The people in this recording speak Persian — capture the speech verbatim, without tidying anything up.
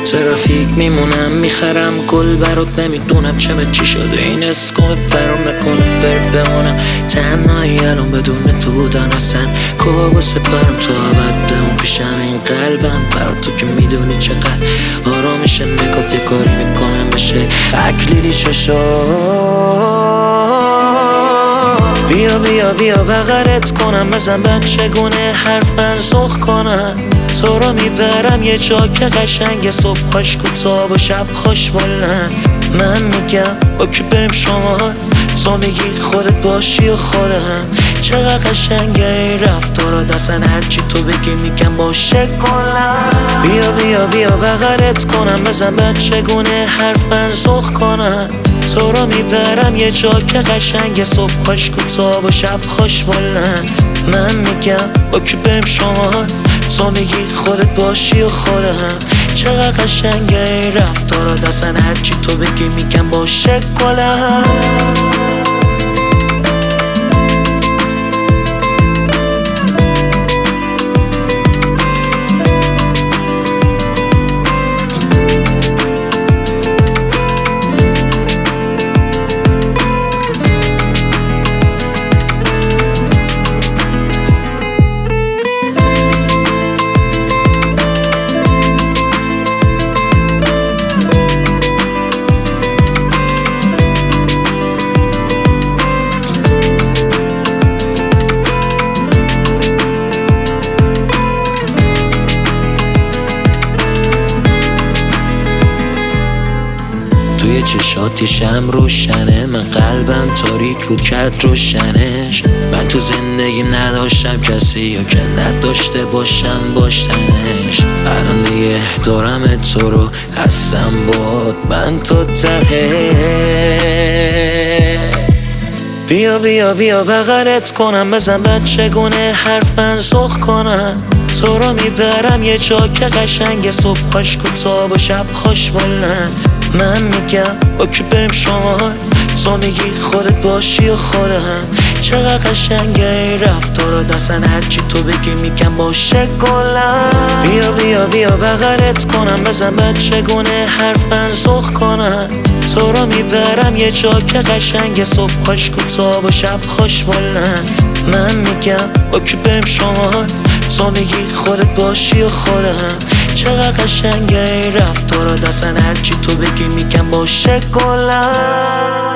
ترافیک میمونم میخرم گل برات، نمیدونم چه به چی شده این اسکوپ برام نکنه بر بمونم تنهایی الان بدون تو بودن اصلا کابوسه برام تا ابد بمون پیشم این قلبم برات تو که میدونی چقدر آرامشه نگات یه کاری میکنم بشه اکلیلی چشا بیا بیا بیا بغلت کنم بزن بچگونه حرفن سخ کنم تو رو میبرم یه جا که قشنگ صبحاش کوتاه و شبهاش بلند من میگم با کی بریم شما تو میگی خودت باشی و خودم چقدر قشنگه این رفتارات اصلا هرچی تو بگی میگم باشه کلم بیا بیا بیا بغلت کنم بزن بچگونه حرفن سخ کنم تو رو میبرم یه جا که قشنگ صبحاش کوتاه و شبهاش بلند من میگم با کی بریم شما تو میگی خودت باشی و خودم چقدر قشنگه این رفتارات اصلا هرچی تو بگی میگم باشه کلم توی چشات یه شم روشنه من قلبم تاریک بود کرد روشنش من تو زندگی نداشتم کسی یا که نداشته باشم باشتنش الان دیگه دارم تو رو هستم باد من تو ته بیا بیا بیا بغلت کنم بزن بچگونه حرفن سخ کنم تو رو میبرم یه جا که قشنگ صبحاش کوتاه و شبهاش بلند من میگم با کی بریم شما تو میگی خودت باشی و خودم چقدر قشنگه این رفتارات اصلا هرچی تو بگی میگم باشه کلم بیا بیا بیا بغلت کنم بزن بچگونه حرفن سخ کنم تو رو میبرم یه جا که قشنگ صبحاش کوتاه و شبهاش بلند من میگم با کی بریم شما تو میگی خودت باشی و خودم چقدر قشنگه این رفتارات اصلا هرچی تو بگی میگم باشه کلم